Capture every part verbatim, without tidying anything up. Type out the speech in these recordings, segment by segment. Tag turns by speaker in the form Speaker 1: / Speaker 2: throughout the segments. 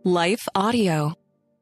Speaker 1: Life Audio.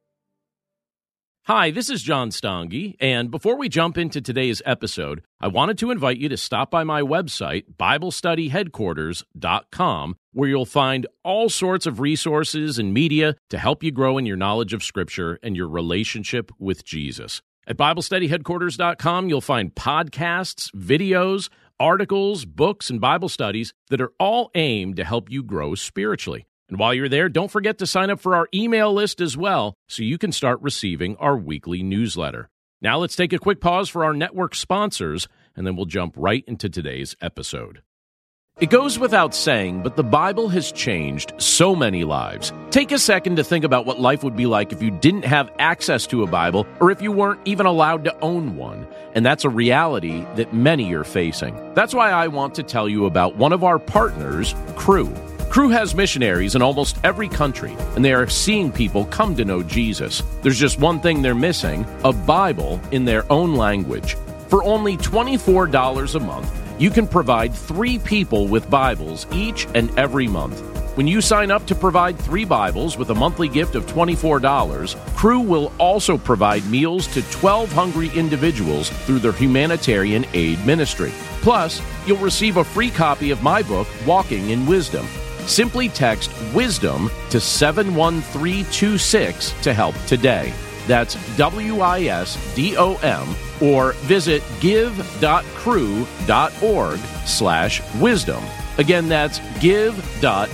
Speaker 2: Hi, this is John Stange, and before we jump into today's episode, I wanted to invite you to stop by my website, Bible Study Headquarters dot com, where you'll find all sorts of resources and media to help you grow in your knowledge of Scripture and your relationship with Jesus. At Bible Study Headquarters dot com, you'll find podcasts, videos, articles, books, and Bible studies that are all aimed to help you grow spiritually. And while you're there, don't forget to sign up for our email list as well so you can start receiving our weekly newsletter. Now let's take a quick pause for our network sponsors, and then we'll jump right into today's episode. It goes without saying, but the Bible has changed so many lives. Take a second to think about what life would be like if you didn't have access to a Bible or if you weren't even allowed to own one. And that's a reality that many are facing. That's why I want to tell you about one of our partners, Cru. Cru has missionaries in almost every country, and they are seeing people come to know Jesus. There's just one thing they're missing, a Bible in their own language. For only twenty-four dollars a month, you can provide three people with Bibles each and every month. When you sign up to provide three Bibles with a monthly gift of twenty-four dollars, Cru will also provide meals to twelve hungry individuals through their humanitarian aid ministry. Plus, you'll receive a free copy of my book, Walking in Wisdom. Simply text WISDOM to seven one three two six to help today. That's W I S D O M, or visit give.cru.org slash wisdom. Again, that's give.cru.org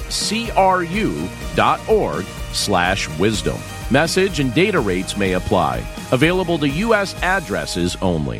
Speaker 2: slash wisdom. Message and data rates may apply. Available to U S addresses only.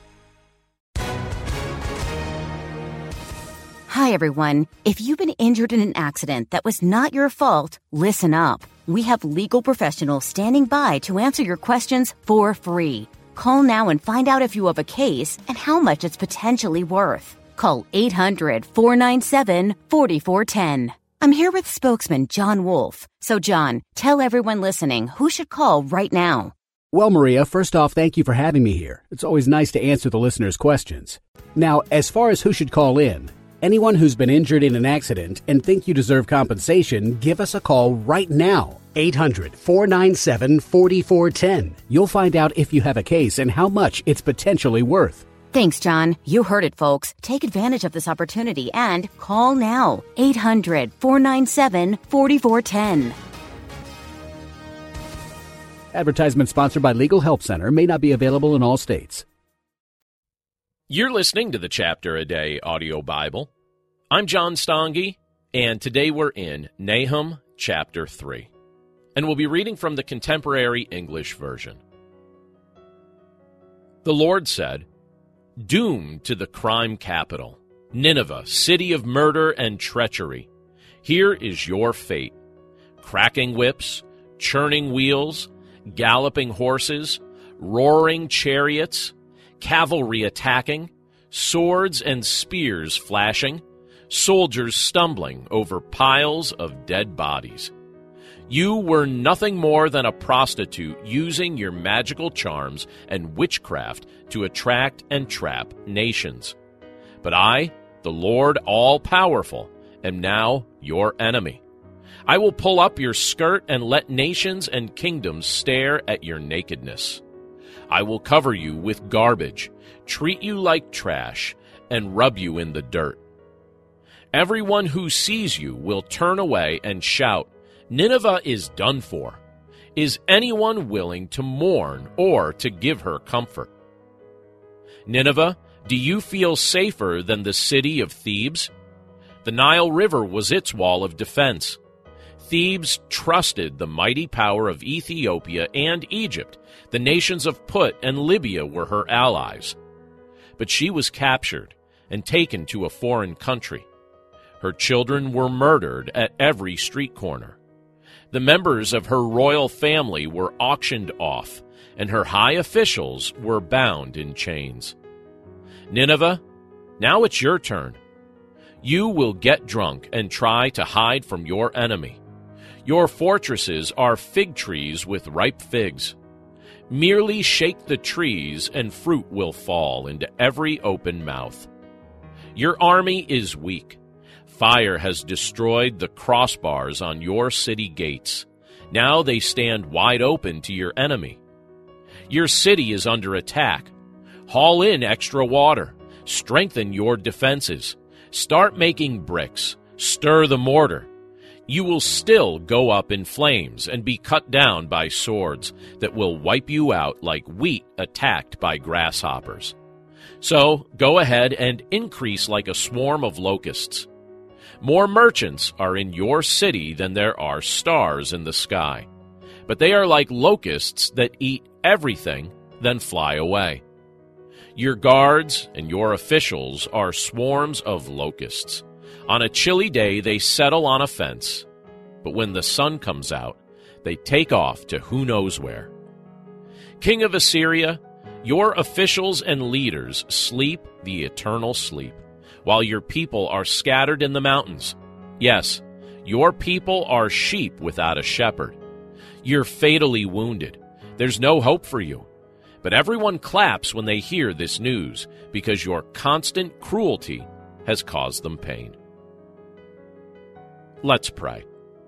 Speaker 3: Hi, everyone. If you've been injured in an accident that was not your fault, listen up. We have legal professionals standing by to answer your questions for free. Call now and find out if you have a case and how much it's potentially worth. Call eight hundred, four nine seven, four four one zero. I'm here with spokesman John Wolf. So, John, tell everyone listening who should call right now.
Speaker 4: Well, Maria, first off, thank you for having me here. It's always nice to answer the listeners' questions. Now, as far as who should call in, anyone who's been injured in an accident and think you deserve compensation, give us a call right now. eight hundred, four nine seven, four four one zero. You'll find out if you have a case and how much it's potentially worth.
Speaker 3: Thanks, John. You heard it, folks. Take advantage of this opportunity and call now. eight hundred, four nine seven, four four one zero.
Speaker 4: Advertisement sponsored by Legal Help Center. May not be available in all states.
Speaker 2: You're listening to the Chapter a Day audio Bible. I'm John Stange, and today we're in Nahum chapter three. And we'll be reading from the Contemporary English Version. The Lord said, "Doomed to the crime capital, Nineveh, city of murder and treachery. Here is your fate. Cracking whips, churning wheels, galloping horses, roaring chariots, cavalry attacking, swords and spears flashing, soldiers stumbling over piles of dead bodies. You were nothing more than a prostitute using your magical charms and witchcraft to attract and trap nations. But I, the Lord all-powerful, am now your enemy. I will pull up your skirt and let nations and kingdoms stare at your nakedness. I will cover you with garbage, treat you like trash, and rub you in the dirt. Everyone who sees you will turn away and shout, 'Nineveh is done for.' Is anyone willing to mourn or to give her comfort? Nineveh, do you feel safer than the city of Thebes? The Nile River was its wall of defense. Thebes trusted the mighty power of Ethiopia and Egypt. The nations of Put and Libya were her allies. But she was captured and taken to a foreign country. Her children were murdered at every street corner. The members of her royal family were auctioned off, and her high officials were bound in chains. Nineveh, now it's your turn. You will get drunk and try to hide from your enemy. Your fortresses are fig trees with ripe figs. Merely shake the trees, and fruit will fall into every open mouth. Your army is weak. Fire has destroyed the crossbars on your city gates. Now they stand wide open to your enemy. Your city is under attack. Haul in extra water. Strengthen your defenses. Start making bricks. Stir the mortar. You will still go up in flames and be cut down by swords that will wipe you out like wheat attacked by grasshoppers. So go ahead and increase like a swarm of locusts. More merchants are in your city than there are stars in the sky. But they are like locusts that eat everything, then fly away. Your guards and your officials are swarms of locusts. On a chilly day, they settle on a fence, but when the sun comes out, they take off to who knows where. King of Assyria, your officials and leaders sleep the eternal sleep, while your people are scattered in the mountains. Yes, your people are sheep without a shepherd. You're fatally wounded. There's no hope for you. But everyone claps when they hear this news, because your constant cruelty has caused them pain. Let's pray.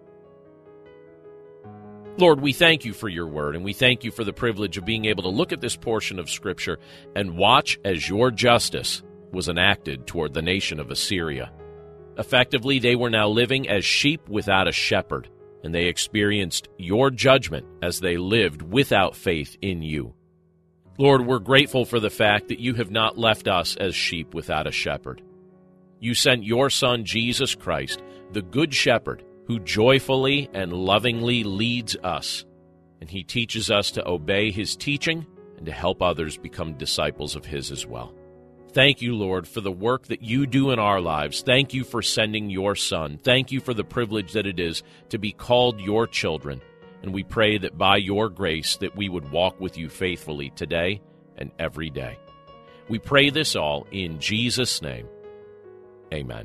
Speaker 2: Lord, we thank you for your word, and we thank you for the privilege of being able to look at this portion of Scripture and watch as your justice was enacted toward the nation of Assyria. Effectively, they were now living as sheep without a shepherd, and they experienced your judgment as they lived without faith in you. Lord, we're grateful for the fact that you have not left us as sheep without a shepherd. You sent your Son, Jesus Christ, the Good Shepherd, who joyfully and lovingly leads us, and he teaches us to obey his teaching and to help others become disciples of his as well. Thank you, Lord, for the work that you do in our lives. Thank you for sending your Son. Thank you for the privilege that it is to be called your children. And we pray that by your grace that we would walk with you faithfully today and every day. We pray this all in Jesus' name. Amen.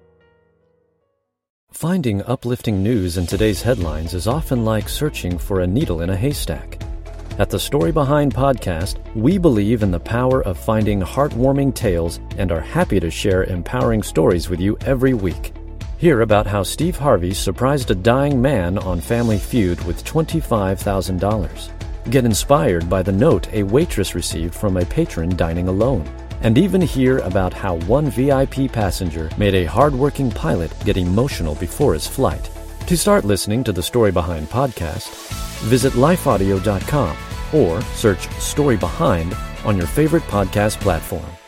Speaker 1: Finding uplifting news in today's headlines is often like searching for a needle in a haystack. At the Story Behind podcast, we believe in the power of finding heartwarming tales and are happy to share empowering stories with you every week. Hear about how Steve Harvey surprised a dying man on Family Feud with twenty-five thousand dollars. Get inspired by the note a waitress received from a patron dining alone. And even hear about how one V I P passenger made a hardworking pilot get emotional before his flight. To start listening to the Story Behind podcast, visit life audio dot com or search Story Behind on your favorite podcast platform.